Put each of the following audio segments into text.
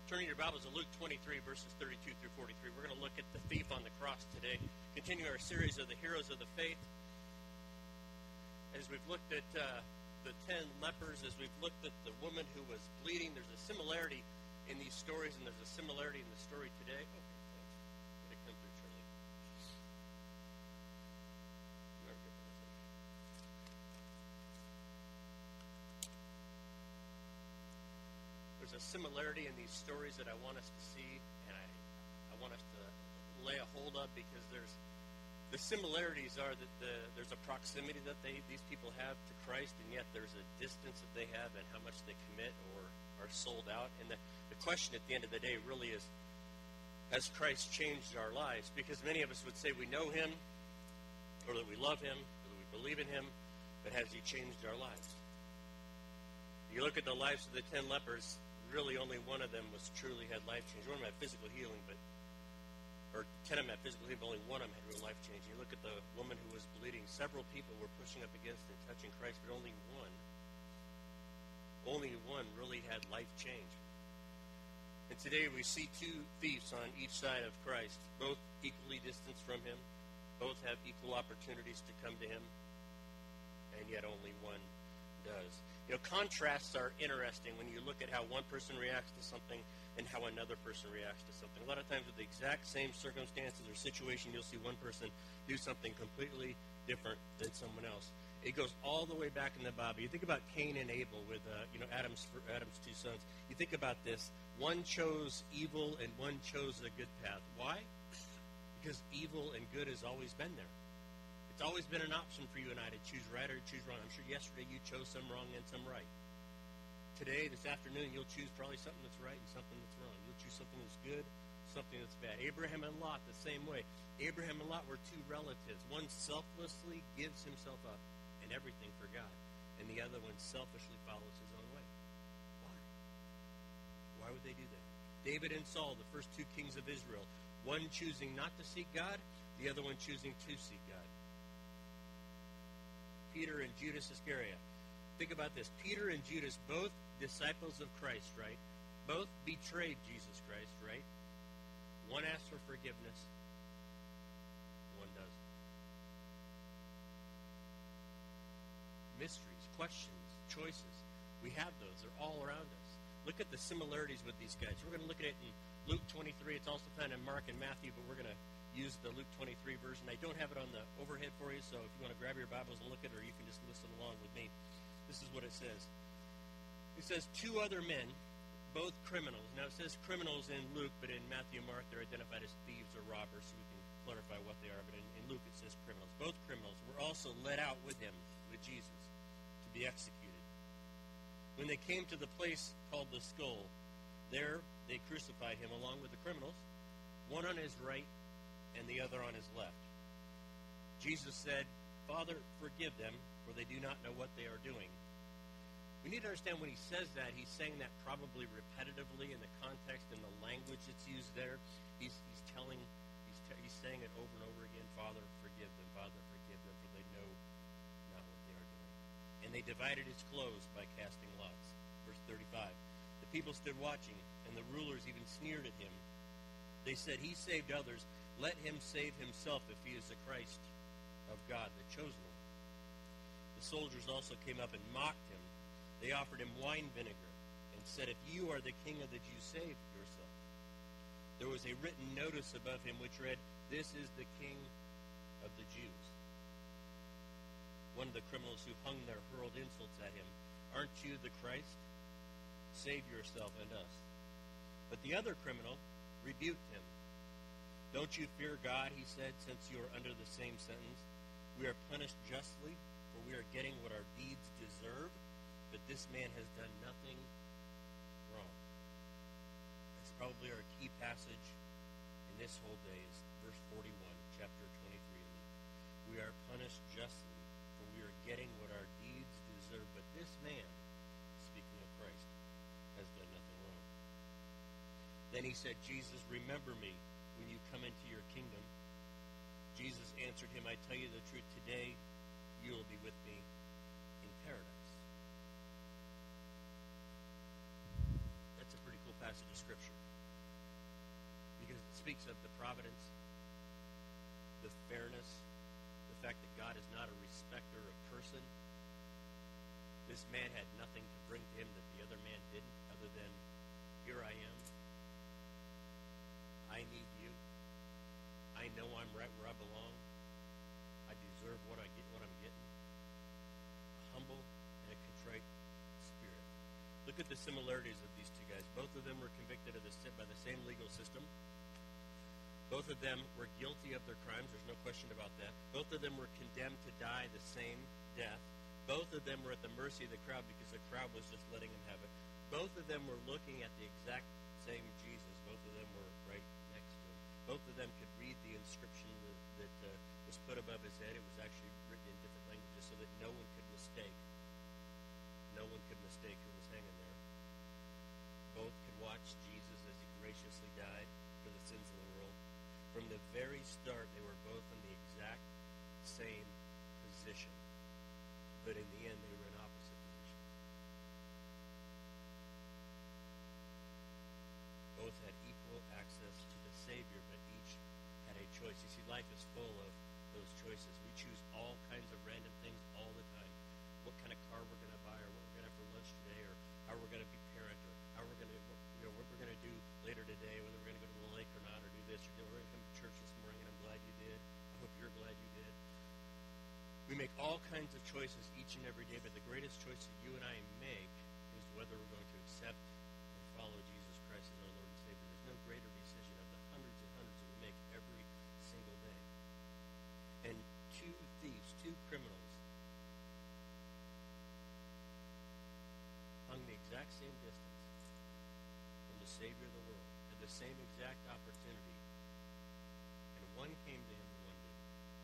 Turning your Bibles to Luke 23, verses 32 through 43. We're going to look at the thief on the cross today. Continue our series of the heroes of the faith. As we've looked at the 10 lepers, as we've looked at the woman who was bleeding, there's a similarity in these stories, and there's a similarity in the story today. Okay, thanks. Way to come through, Charlie. You're good, Melissa. There's a similarity in these stories that I want us to see, and I want us to lay a hold of, because the similarities are that there's a proximity that these people have to Christ, and yet there's a distance that they have and how much they commit or are sold out. And the question at the end of the day really is, has Christ changed our lives? Because many of us would say we know Him, or that we love Him, or that we believe in Him, but has He changed our lives? You look at the lives of the 10 lepers, really only one of them was truly had life change. One of them had physical healing, or 10 of them had physical healing, but only one of them had real life change. You look at the woman who was bleeding, several people were pushing up against and touching Christ, but only one really had life change. And today we see two thieves on each side of Christ, both equally distanced from Him, both have equal opportunities to come to Him, and yet only one does. You know, contrasts are interesting when you look at how one person reacts to something and how another person reacts to something. A lot of times with the exact same circumstances or situation, you'll see one person do something completely different than someone else. It goes all the way back in the Bible. You think about Cain and Abel with Adam's two sons. You think about this. One chose evil and one chose a good path. Why? Because evil and good has always been there. It's always been an option for you and I to choose right or choose wrong. I'm sure yesterday you chose some wrong and some right. Today, this afternoon, you'll choose probably something that's right and something that's wrong. You'll choose something that's good, something that's bad. Abraham and Lot, the same way. Abraham and Lot were two relatives. One selflessly gives himself up and everything for God, and the other one selfishly follows his own way. Why? Why would they do that? David and Saul, the first two kings of Israel, one choosing not to seek God, the other one choosing to seek God. Peter and Judas Iscariot. Think about this. Peter and Judas, both disciples of Christ, right? Both betrayed Jesus Christ, right? One asked for forgiveness. One doesn't. Mysteries, questions, choices. We have those. They're all around us. Look at the similarities with these guys. We're going to look at it in Luke 23. It's also found in Mark and Matthew, but we're going to use the Luke 23 version. I don't have it on the overhead for you, so if you want to grab your Bibles and look at it, or you can just listen along with me. This is what it says. It says, two other men, both criminals. Now, it says criminals in Luke, but in Matthew and Mark, they're identified as thieves or robbers, so we can clarify what they are. But in Luke, it says criminals. Both criminals were also led out with him, with Jesus, to be executed. When they came to the place called the Skull, there they crucified him along with the criminals, one on his right and the other on his left. Jesus said, Father, forgive them, for they do not know what they are doing. We need to understand when he says that, he's saying that probably repetitively in the context and the language that's used there. He's saying it over and over again, Father, forgive them, for they know not what they are doing. And they divided his clothes by casting lots. Verse 35. The people stood watching, and the rulers even sneered at him. They said, He saved others. Let him save himself if he is the Christ of God, the chosen one. The soldiers also came up and mocked him. They offered him wine vinegar and said, If you are the king of the Jews, save yourself. There was a written notice above him which read, This is the king of the Jews. One of the criminals who hung there hurled insults at him. Aren't you the Christ? Save yourself and us. But the other criminal rebuked him. Don't you fear God, he said, since you are under the same sentence? We are punished justly, for we are getting what our deeds deserve, but this man has done nothing wrong. That's probably our key passage in this whole day, is verse 41, chapter 23 of Luke. We are punished justly, for we are getting what our deeds deserve, but this man, speaking of Christ, has done nothing wrong. Then he said, Jesus, remember me when you come into your kingdom. Jesus answered him, I tell you the truth, today you will be with me in paradise. That's a pretty cool passage of Scripture. speaks of the providence, the fairness, the fact that God is not a respecter of person. This man had nothing to bring to him that the other man didn't, other than, here I am. I need you. I know I'm right where I belong. I deserve what I'm getting. A humble and a contrite spirit. Look at the similarities of these two guys. Both of them were convicted of by the same legal system. Both of them were guilty of their crimes. There's no question about that. Both of them were condemned to die the same death. Both of them were at the mercy of the crowd because the crowd was just letting them have it. Both of them were looking at the exact same Jesus. Both of them were right next to him. Both of them could read the inscription that was put above his head. It was actually written in different languages so that no one could mistake. No one could mistake who was hanging there. Both could watch Jesus as he graciously died for the sins of the world. From the very start, they were both in the exact same position. But in the end, they were in opposite positions. Both had equal access to the Savior, but each had a choice. You see, life is full of those choices. We choose all kinds of random things all the time. What kind of car we're going to buy, or what we're going to have for lunch today, or how we're going to be parent, or how we're going to, what we're going to do later today, whether we're going to go to the lake or not, or do this, or we're going to come to church this morning, and I'm glad you did. I hope you're glad you did. We make all kinds of choices each and every day, but the greatest choice that you and I make is whether we're going to accept and follow Jesus Christ as our Lord and Savior. There's no greater decision of the hundreds and hundreds that we make every single day. And two thieves, two criminals, hung the exact same distance from the Savior of the world, had the same exact opportunity, and one came to him and one didn't.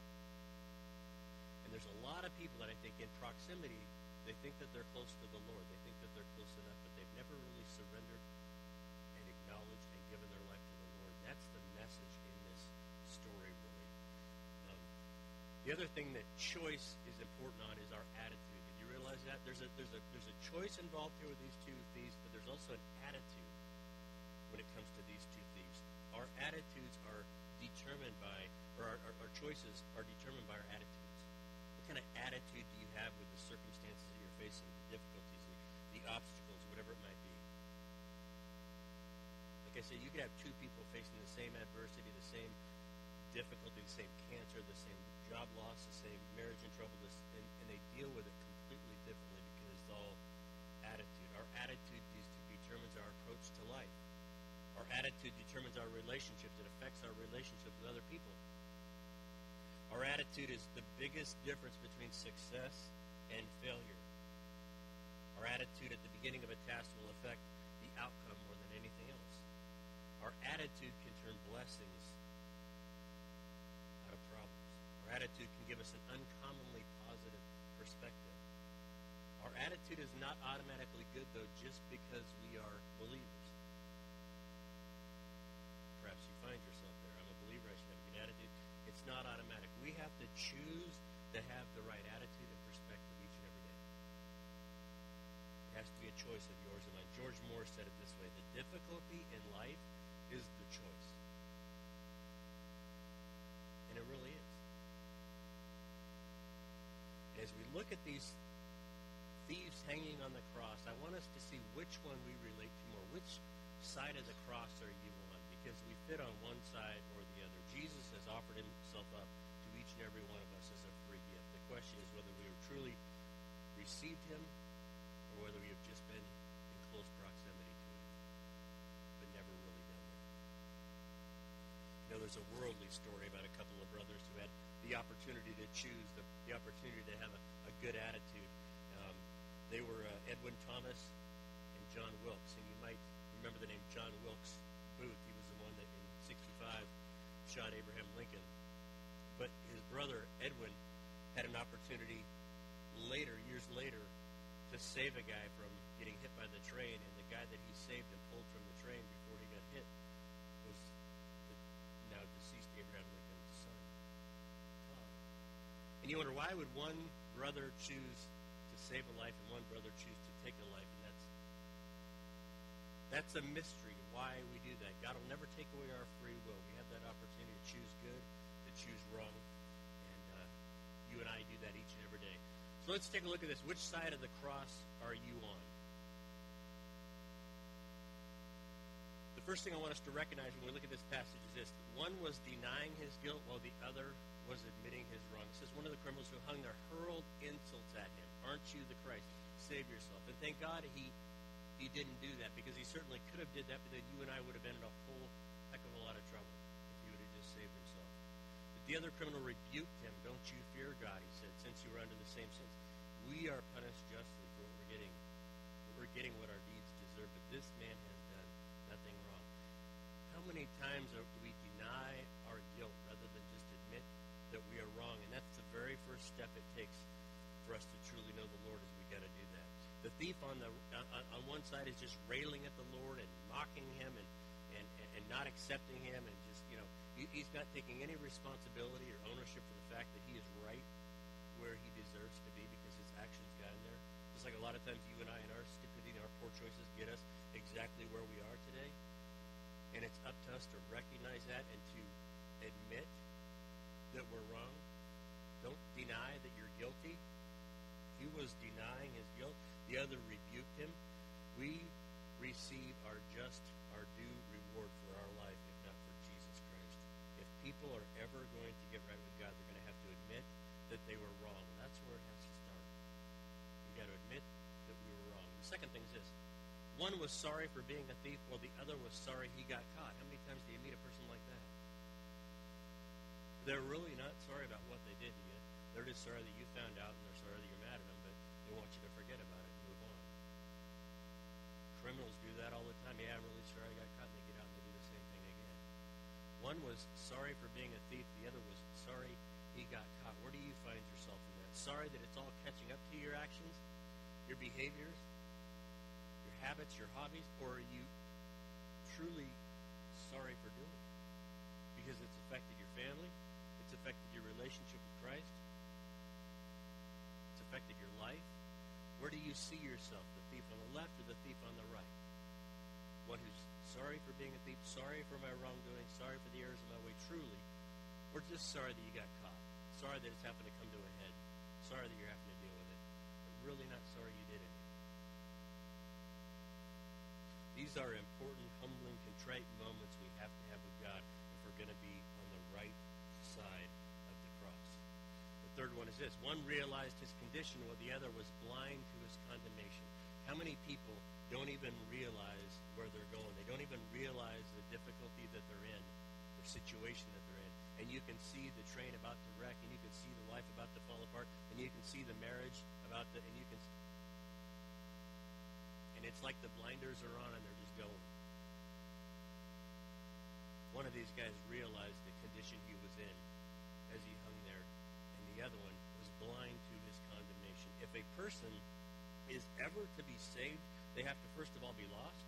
And there's a lot of people that I think in proximity, they think that they're close to the Lord. They think that they're close enough, but they've never really surrendered and acknowledged and given their life to the Lord. That's the message in this story, really. The other thing that choice is important on is our attitude. Did you realize that? There's a choice involved here with these two thieves, but there's also an attitude when it comes to these two thieves. Our attitudes are determined by, or our choices are determined by our attitudes. What kind of attitude do you have with the circumstances that you're facing, the difficulties, the obstacles, whatever it might be? Like I said, you could have two people facing the same adversity, the same difficulty, the same cancer, the same job loss, the same marriage in trouble, and they deal with it completely differently because it's all attitude. Our attitude determines our approach to life. Our attitude determines our relationships. It affects our relationship with other people. Our attitude is the biggest difference between success and failure. Our attitude at the beginning of a task will affect the outcome more than anything else. Our attitude can turn blessings out of problems. Our attitude can give us an uncommonly positive perspective. Our attitude is not automatically good, though, just because we are believers. Perhaps you find yourself there. I'm a believer. I should have a good attitude. It's not automatic. We have to choose to have the right attitude and perspective each and every day. It has to be a choice of yours and mine. George Moore said it this way: the difficulty in life is the choice. And it really is. And as we look at these thieves hanging on the cross, I want us to see which one we relate to more. Which side of the cross are you on? Because we fit on one side or the other. Jesus has offered himself up to each and every one of us as a free gift. The question is whether we have truly received him or whether we have just been in close proximity to him, but never really done it. You know, there's a worldly story about a couple of brothers who had the opportunity to choose, the opportunity to have a good attitude. They were Edwin Thomas and John Wilkes, and you might remember the name John Wilkes Booth. He was the one that in 65 shot Abraham Lincoln. But his brother Edwin had an opportunity years later, to save a guy from getting hit by the train, and the guy that he saved and pulled from the train before he got hit was the now deceased Abraham Lincoln's son, Todd. And you wonder, why would one brother choose to save a life and one brother choose to take a life? And that's a mystery why we do that. God will never take away our free will. We have have that opportunity to choose good, to choose wrong. And you and I do that each and every day. So let's take a look at this. Which side of the cross are you on? The first thing I want us to recognize when we look at this passage is this. One was denying his guilt while the other was admitting his wrong. It says one of the criminals who hung there hurled insults at him. Aren't you the Christ? Save yourself. And thank God he didn't do that, because he certainly could have did that, but then you and I would have been in a whole heck of a lot of trouble if he would have just saved himself. But the other criminal rebuked him. Don't you fear God, he said, since you were under the same sins. We are punished justly for what we're getting. We're getting what our deeds deserve, but this man has done nothing wrong. How many times do we deny our guilt rather than just admit that we are wrong? And that's the very first step it takes for us to truly know the Lord, is we got to do that. The thief on one side is just railing at the Lord and mocking him and not accepting him, and just, he's not taking any responsibility or ownership for the fact that he is right where he deserves to be because his actions got him there. Just like a lot of times you and I, in our stupidity and our poor choices, get us exactly where we are today. And it's up to us to recognize that and to admit that we're wrong. Don't deny that you're guilty. He was denying his guilt. The other rebuked him. We receive our due reward for our life, if not for Jesus Christ. If people are ever going to get right with God, they're going to have to admit that they were wrong. That's where it has to start. We got to admit that we were wrong. The second thing is this. One was sorry for being a thief, while the other was sorry he got caught. How many times do you meet a person like that? They're really not sorry about what they did to you. They're just sorry that you found out, and they're sorry that you're mad at them, but they want you to forget about it and move on. Criminals do that all the time. Yeah, I'm really sorry I got caught, and they get out and they do the same thing again. One was sorry for being a thief. The other was sorry he got caught. Where do you find yourself in that? Sorry that it's all catching up to your actions, your behaviors, your habits, your hobbies, or are you truly sorry for doing it? Because it's affected your family, it's affected your relationship with Christ, it's affected your life. Where do you see yourself, the thief on the left or the thief on the right? One who's sorry for being a thief, sorry for my wrongdoing, sorry for the errors of my way, truly, or just sorry that you got caught, sorry that it's happened to come to a head, sorry that you're having to deal with it, but really not sorry you did anything. These are important, humbling, contrite moments we have to have with God if we're going to be on the right side of the cross. The third one is this. One realized his condition while the other was blind to his condemnation. How many people don't even realize where they're going? They don't even realize the difficulty that they're in, the situation that they're in. And you can see the train about to wreck, and you can see the life about to fall apart, and you can see the marriage and you can. And it's like the blinders are on and they're just going. One of these guys realized the condition he was in as he hung there, and the other one was blind to his condemnation. If a person is ever to be saved, they have to first of all be lost.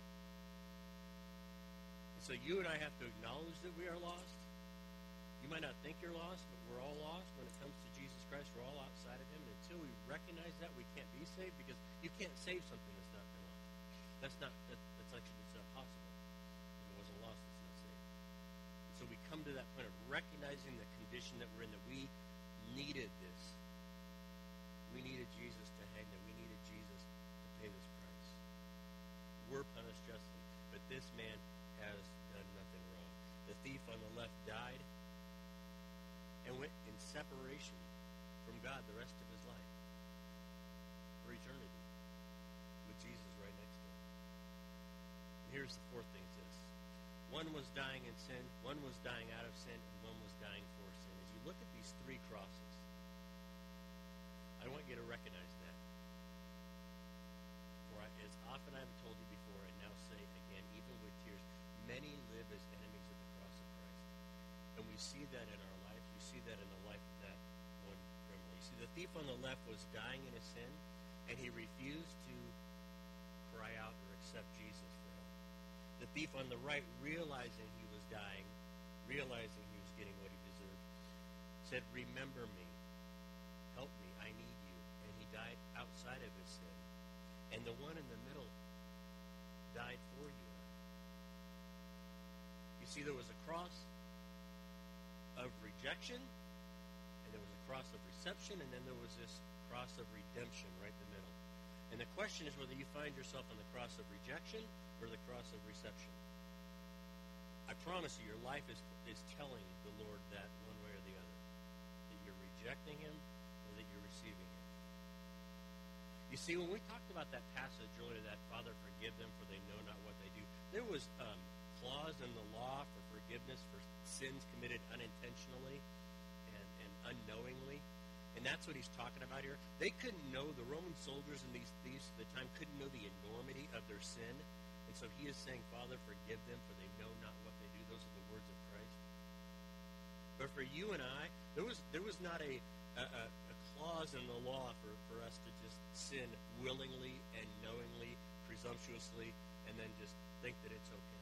And so you and I have to acknowledge that we are lost. You might not think you're lost, but we're all lost when it comes to Jesus Christ. We're all outside of him. And until we recognize that, we can't be saved, because you can't save something that's not been lost. That's actually it's not possible. If it wasn't lost, it's not saved. And so we come to that point of recognizing the condition that we're in, that we needed this. We needed Jesus to hang there. We needed Jesus to pay this price. We're punished justly, but this man has done nothing wrong. The thief on the left died and went in separation from God the rest of his life for eternity with Jesus right next to him. And here's the fourth thing is this. One was dying in sin, one was dying out of sin, and one was dying for sin. As you look at these three crosses, I want you to recognize that. For as often I have told you before, and now say again, even with tears, many live as enemies of the cross of Christ. And we see that in our lives. We see that in the life of that one criminal. You see, the thief on the left was dying in his sin, and he refused to cry out or accept Jesus for help. The thief on the right, realizing he was dying, realizing he was getting what he deserved, said, "Remember me. Help me. I need you." And he died outside of his sin. And the one in the middle died for you. You see, there was a cross, of rejection, and there was a cross of reception, and then there was this cross of redemption right in the middle. And the question is whether you find yourself on the cross of rejection or the cross of reception. I promise you, your life is telling the Lord that one way or the other, that you're rejecting him or that you're receiving him. You see, when we talked about that passage earlier, that Father, forgive them for they know not what they do, there was clause in the law for forgiveness for sins committed unintentionally and unknowingly. And that's what he's talking about here. They couldn't know, the Roman soldiers and these thieves at the time couldn't know the enormity of their sin. And so he is saying, Father, forgive them, for they know not what they do. Those are the words of Christ. But for you and I, there was not a clause in the law for us to just sin willingly and knowingly, presumptuously, and then just think that it's okay.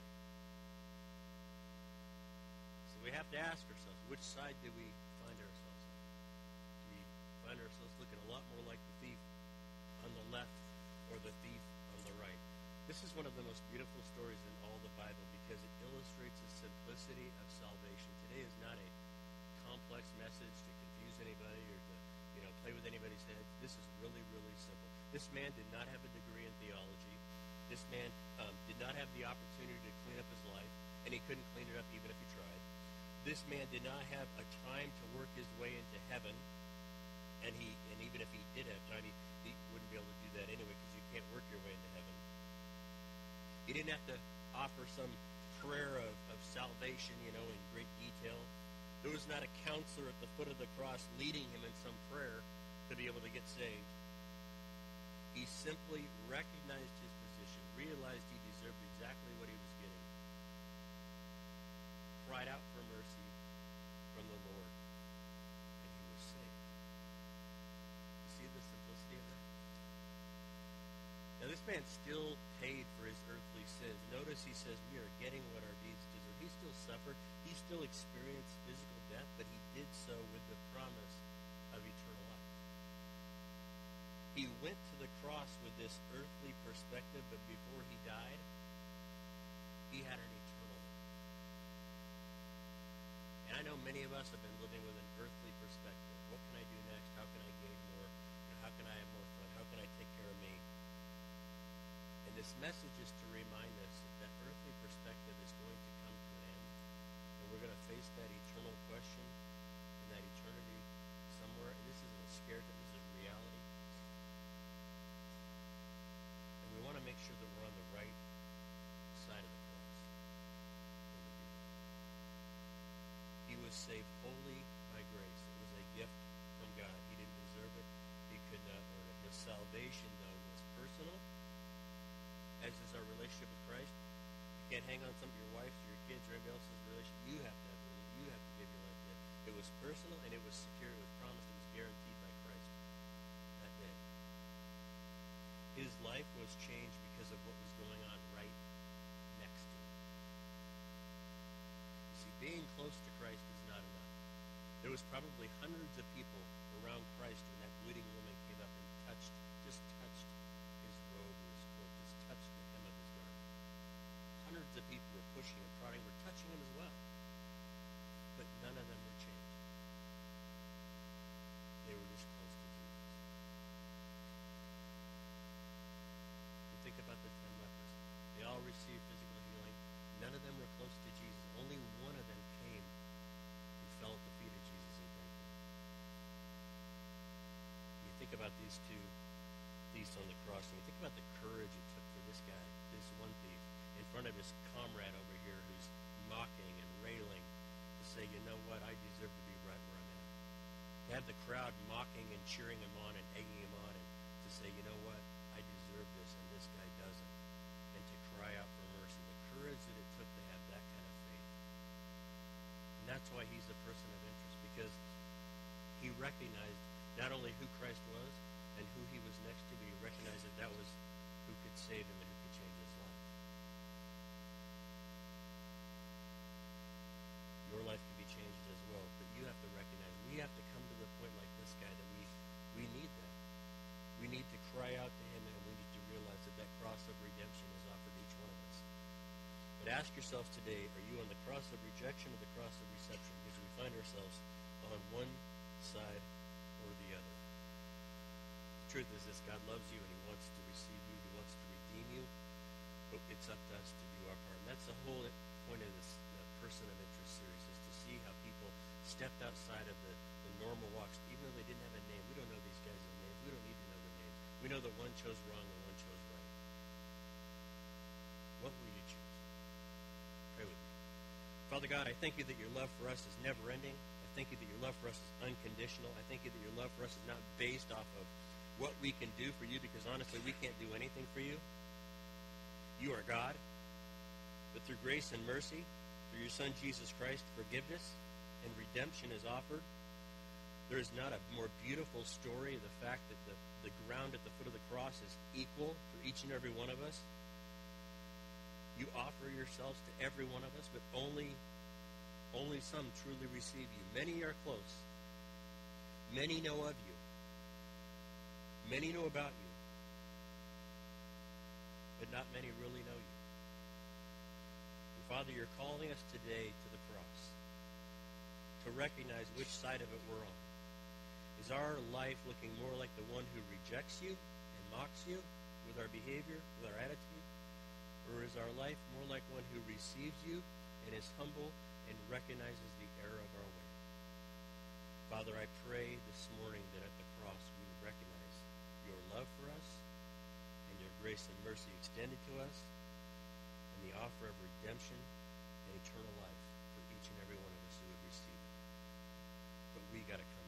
So we have to ask ourselves, which side do we find ourselves on? Do we find ourselves looking a lot more like the thief on the left or the thief on the right? This is one of the most beautiful stories in all the Bible because it illustrates the simplicity of salvation. Today is not a complex message to confuse anybody or to play with anybody's head. This is really, really simple. This man did not have a degree in theology. This man did not have the opportunity to clean up his life, and he couldn't clean it up even if he tried. This man did not have a time to work his way into heaven, and even if he did have time, he wouldn't be able to do that anyway because you can't work your way into heaven. He didn't have to offer some prayer of salvation, in great detail. There was not a counselor at the foot of the cross leading him in some prayer to be able to get saved. He simply recognized his position, realized he deserved exactly what he was getting, cried out for mercy from the Lord, and he was saved. You see the simplicity of that? Now, this man still paid for his earthly sins. Notice he says, we are getting what our deeds deserve. He still suffered. He still experienced physical death, but he did so with the promise of eternal life. He went to the cross with this earthly perspective, but before he died, he had an eternal life. And I know many of us have been living with an earthly perspective. What can I do next? How can I gain more? How can I have more fun? How can I take care of me? And this message is to remind us that that earthly perspective is going to come to an end. And we're going to face that eternal question and that eternity somewhere. And this isn't a scare, this is reality. And we want to make sure that we're on the right side of the cross when we do that. He was saved wholly by grace. It was a gift from God. He didn't deserve it. He could not earn it. His salvation, though, was personal, as is our relationship with Christ. You can't hang on some of your wife's or your kids or anybody else's relationship. You have to have it. You have to give your life to it. It was personal, and it was secure. It was promised. It was guaranteed by Christ that day. His life was changed because of what was going on right next to him. You see, being close to Christ is not enough. There was probably hundreds of people around Christ when that bleeding woman came up and just touched his robe or his cloak, just touched the hem of his garment. Hundreds of people were pushing and prodding, were touching him as well. But none of them were changed. They were just close to Jesus. You think about the 10 lepers. They all received physical healing. None of them were close to Jesus. Only one of them came and fell at the feet of Jesus and thanked him. You think about these two thieves on the cross, and you think about the courage it took for this guy, this one thief, in front of his comrade over here who's mocking and railing, to say, you know what, I deserve to be right where I'm at. To have the crowd mocking and cheering him on and egging him on, and to say, you know what, I deserve this and this guy doesn't. And to cry out for mercy. The courage that it took to have that kind of faith. And that's why he's a person of interest, because he recognized not only who Christ was and who he was next to, but he recognized that that was who could save him and who could change his life. Your life can be changed as well, but you have to recognize, we have to come to the point like this guy that we need that. We need to cry out to him, and we need to realize that that cross of redemption is offered to each one of us. But ask yourself today, are you on the cross of rejection or the cross of reception? Because we find ourselves on one side or the other. The truth is this: God loves you and He wants to receive you. He wants to redeem you. But it's up to us to do our part. And that's the whole point of this Person of Interest series, is to see how people stepped outside of the normal walks, even though they didn't have a name. We don't know these guys' names. We don't need to know their names. We know that one chose wrong and one chose right. What will you choose? Pray with me. Father God, I thank you that your love for us is never ending. I thank you that your love for us is unconditional. I thank you that your love for us is not based off of what we can do for you, because honestly, we can't do anything for you. You are God. But through grace and mercy, through your Son Jesus Christ, forgiveness and redemption is offered. There is not a more beautiful story of the fact that the ground at the foot of the cross is equal for each and every one of us. You offer yourselves to every one of us, but only some truly receive you. Many are close. Many know of you. Many know about you. But not many really know you. And Father, you're calling us today to the cross to recognize which side of it we're on. Is our life looking more like the one who rejects you and mocks you with our behavior, with our attitude? Or is our life more like one who receives you and is humble and recognizes the error of our way? Father, I pray this morning that at the cross we would recognize your love for us and your grace and mercy extended to us and the offer of redemption and eternal life for each and every one of us who would receive it. But we got to come